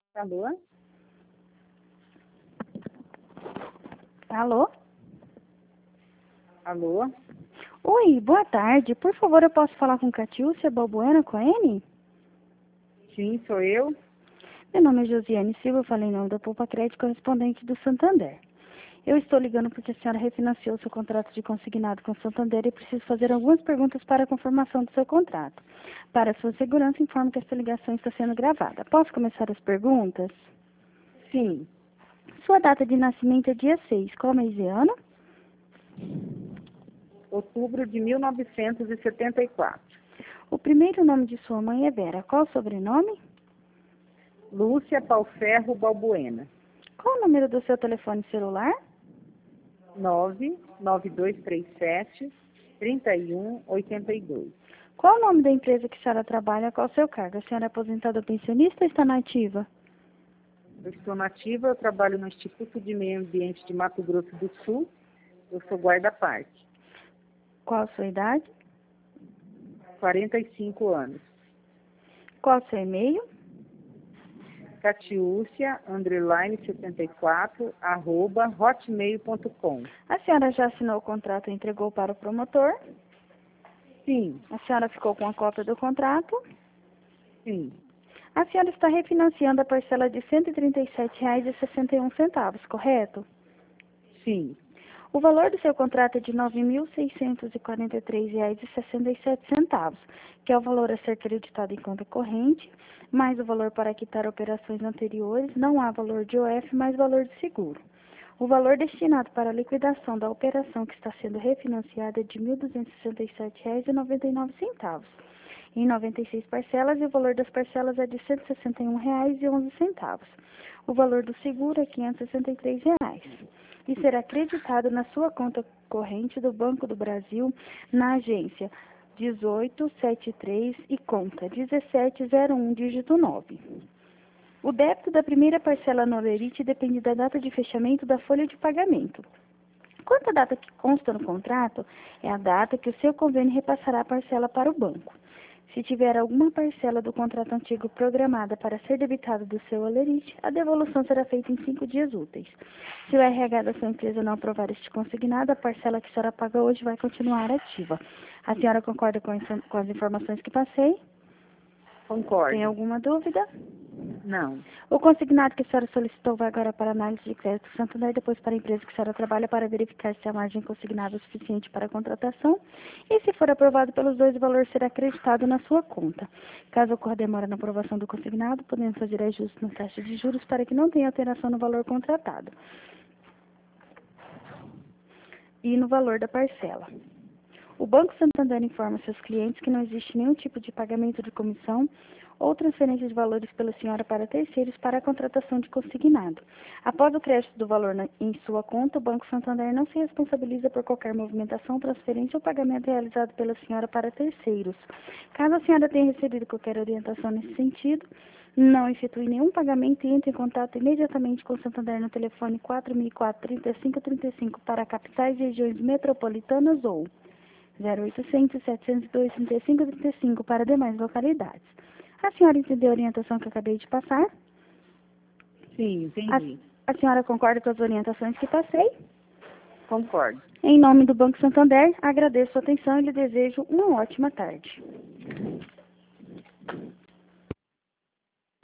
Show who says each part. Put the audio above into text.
Speaker 1: Alô?
Speaker 2: Alô?
Speaker 1: Alô?
Speaker 2: Oi, boa tarde. Por favor, eu posso falar com Catiúcia Balbuena Coene?
Speaker 1: Sim, sou eu.
Speaker 2: Meu nome é Josiane Silva, eu falei em nome da Poupa Crédito, correspondente do Santander. Eu estou ligando porque a senhora refinanciou seu contrato de consignado com o Santander e preciso fazer algumas perguntas para a confirmação do seu contrato. Para sua segurança, informo que esta ligação está sendo gravada. Posso começar as perguntas?
Speaker 1: Sim,
Speaker 2: Sua data de nascimento é dia 6. Qual mês e ano?
Speaker 1: outubro de 1974.
Speaker 2: O primeiro nome de sua mãe é Vera. Qual o sobrenome?
Speaker 1: Lúcia Palferro Balbuena.
Speaker 2: Qual o número do seu telefone celular?
Speaker 1: 99237-3182.
Speaker 2: Qual o nome da empresa que a senhora trabalha? Qual o seu cargo? A senhora é aposentada ou pensionista ou está na ativa?
Speaker 1: Eu estou nativa, eu trabalho no Instituto de Meio Ambiente de Mato Grosso do Sul. Eu sou guarda-parque.
Speaker 2: Qual a sua idade?
Speaker 1: 45 anos.
Speaker 2: Qual o seu e-mail?
Speaker 1: Catiúcia_74, @hotmail.com.
Speaker 2: A senhora já assinou o contrato e entregou para o promotor?
Speaker 1: Sim,
Speaker 2: A senhora ficou com a cópia do contrato?
Speaker 1: sim,
Speaker 2: A senhora está refinanciando a parcela de R$ 137,61, correto?
Speaker 1: sim,
Speaker 2: O valor do seu contrato é de R$ 9.643,67, que é o valor a ser creditado em conta corrente, mais o valor para quitar operações anteriores, não há valor de OF, mais valor de seguro. O valor destinado para a liquidação da operação que está sendo refinanciada é de R$ 1.267,99, em 96 parcelas, e o valor das parcelas é de R$ 161,11. O valor do seguro é R$ 563 e será creditado na sua conta corrente do Banco do Brasil, na agência 1873 e conta 1701, dígito 9. O débito da primeira parcela no Olerite depende da data de fechamento da folha de pagamento. Quanto à data que consta no contrato, é a data que o seu convênio repassará a parcela para o banco. Se tiver alguma parcela do contrato antigo programada para ser debitada do seu Olerite, a devolução será feita em 5 dias úteis. Se o RH da sua empresa não aprovar este consignado, a parcela que a senhora paga hoje vai continuar ativa. A senhora concorda com as informações que passei?
Speaker 1: concordo.
Speaker 2: Tem alguma dúvida?
Speaker 1: Não,
Speaker 2: O consignado que a senhora solicitou vai agora para análise de crédito do Santander, depois para a empresa que a senhora trabalha, para verificar se a margem consignada é suficiente para a contratação. E se for aprovado pelos dois, o valor será acreditado na sua conta. Caso ocorra demora na aprovação do consignado, podemos fazer ajustes na taxa de juros para que não tenha alteração no valor contratado e no valor da parcela. O Banco Santander informa seus clientes que não existe nenhum tipo de pagamento de comissão ou transferência de valores pela senhora para terceiros para a contratação de consignado. Após o crédito do valor em sua conta, o Banco Santander não se responsabiliza por qualquer movimentação, transferência ou pagamento realizado pela senhora para terceiros. Caso a senhora tenha recebido qualquer orientação nesse sentido, não efetue nenhum pagamento e entre em contato imediatamente com o Santander no telefone 4004-3535 para capitais e regiões metropolitanas ou 0800-702-3535 para demais localidades. A senhora entendeu a orientação que eu acabei de passar?
Speaker 1: sim, entendi.
Speaker 2: A senhora concorda com as orientações que passei?
Speaker 1: Concordo.
Speaker 2: Em nome do Banco Santander, agradeço a atenção e lhe desejo uma ótima tarde.